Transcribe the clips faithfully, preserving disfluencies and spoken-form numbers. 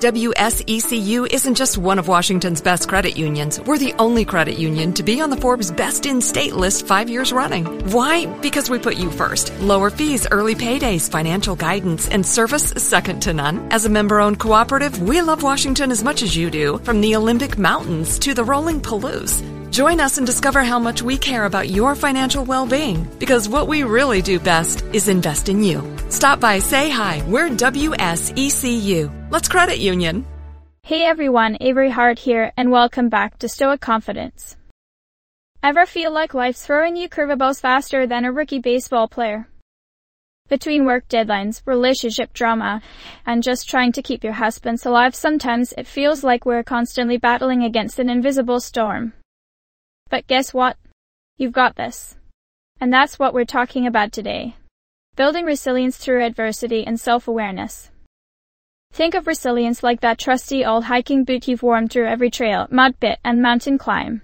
W S E C U isn't just one of Washington's best credit unions. We're the only credit union to be on the Forbes Best in State list five years running. Why? Because we put you first. Lower fees, early paydays, financial guidance, and service second to none. As a member-owned cooperative, we love Washington as much as you do, from the Olympic Mountains to the rolling Palouse. Join us and discover how much we care about your financial well-being, because what we really do best is invest in you. Stop by, say hi. We're W S E C U. Let's credit union. Hey everyone, Avery Hart here, and welcome back to Stoic Confidence. Ever feel like life's throwing you curveballs faster than a rookie baseball player? Between work deadlines, relationship drama, and just trying to keep your husbands alive, sometimes it feels like we're constantly battling against an invisible storm. But guess what? You've got this. And that's what we're talking about today. Building resilience through adversity and self-awareness. Think of resilience like that trusty old hiking boot you've worn through every trail, mud pit, and mountain climb.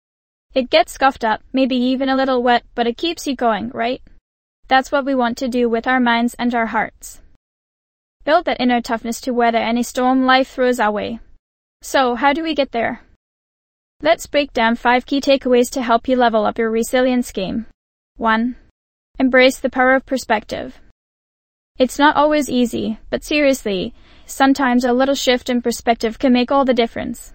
It gets scuffed up, maybe even a little wet, but it keeps you going, right? That's what we want to do with our minds and our hearts. Build that inner toughness to weather any storm life throws our way. So, how do we get there? Let's break down five key takeaways to help you level up your resilience game. one. Embrace the power of perspective. It's not always easy, but seriously, sometimes a little shift in perspective can make all the difference.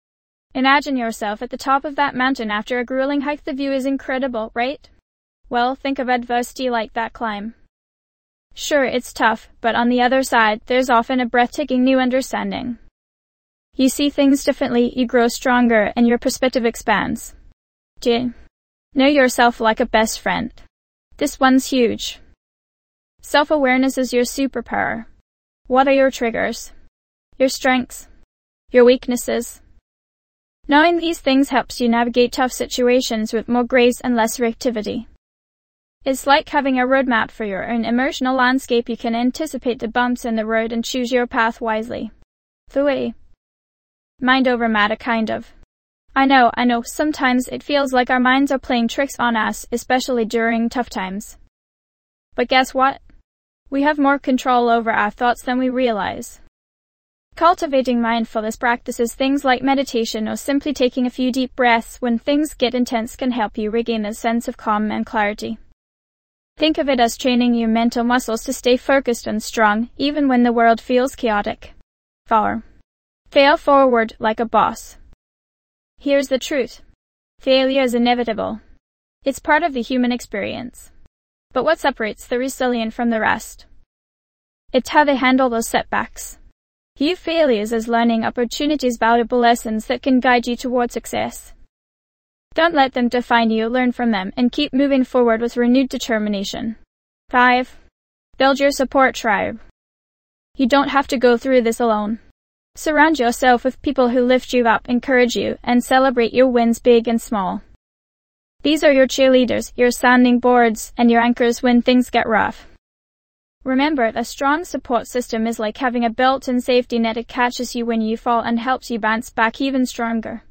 Imagine yourself at the top of that mountain after a grueling hike. The view is incredible, right? Well, think of adversity like that climb. Sure, it's tough, but on the other side, there's often a breathtaking new understanding. You see things differently, you grow stronger, and your perspective expands. Do you know yourself like a best friend? This one's huge. Self-awareness is your superpower. What are your triggers? Your strengths? Your weaknesses? Knowing these things helps you navigate tough situations with more grace and less reactivity. It's like having a roadmap for your own emotional landscape. You can anticipate the bumps in the road and choose your path wisely. The way. Mind over matter, kind of. I know, I know, sometimes it feels like our minds are playing tricks on us, especially during tough times. But guess what? We have more control over our thoughts than we realize. Cultivating mindfulness practices, things like meditation or simply taking a few deep breaths when things get intense, can help you regain a sense of calm and clarity. Think of it as training your mental muscles to stay focused and strong, even when the world feels chaotic. four. Fail forward like a boss. Here's the truth. Failure is inevitable. It's part of the human experience. But what separates the resilient from the rest? It's how they handle those setbacks. View failures as learning opportunities, valuable lessons that can guide you toward success. Don't let them define you, learn from them, and keep moving forward with renewed determination. five. Build your support tribe. You don't have to go through this alone. Surround yourself with people who lift you up, encourage you, and celebrate your wins, big and small. These are your cheerleaders, your sounding boards, and your anchors when things get rough. Remember, a strong support system is like having a built-in safety net. It catches you when you fall and helps you bounce back even stronger.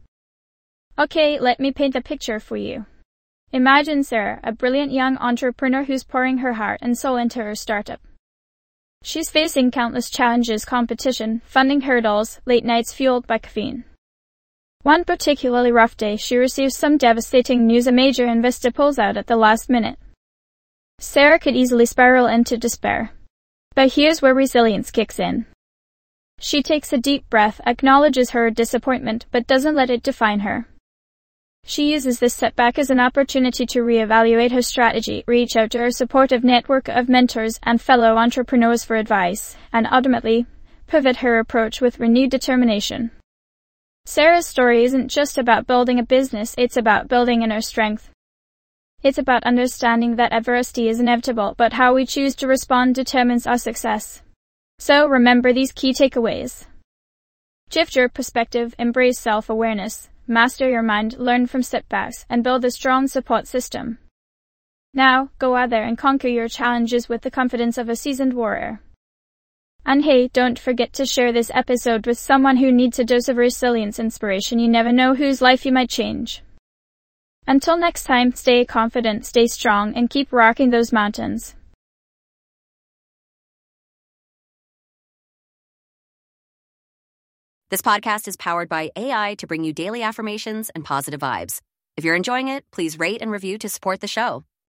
Okay, let me paint the picture for you. Imagine Sarah, a brilliant young entrepreneur who's pouring her heart and soul into her startup. She's facing countless challenges: competition, funding hurdles, late nights fueled by caffeine. One particularly rough day, she receives some devastating news: a major investor pulls out at the last minute. Sarah could easily spiral into despair. But here's where resilience kicks in. She takes a deep breath, acknowledges her disappointment, but doesn't let it define her. She uses this setback as an opportunity to reevaluate her strategy, reach out to her supportive network of mentors and fellow entrepreneurs for advice, and ultimately, pivot her approach with renewed determination. Sarah's story isn't just about building a business, it's about building inner strength. It's about understanding that adversity is inevitable, but how we choose to respond determines our success. So remember these key takeaways. Shift your perspective, embrace self-awareness, master your mind, learn from setbacks, and build a strong support system. Now, go out there and conquer your challenges with the confidence of a seasoned warrior. And hey, don't forget to share this episode with someone who needs a dose of resilience inspiration. You never know whose life you might change. Until next time, stay confident, stay strong, and keep rocking those mountains. This podcast is powered by A I to bring you daily affirmations and positive vibes. If you're enjoying it, please rate and review to support the show.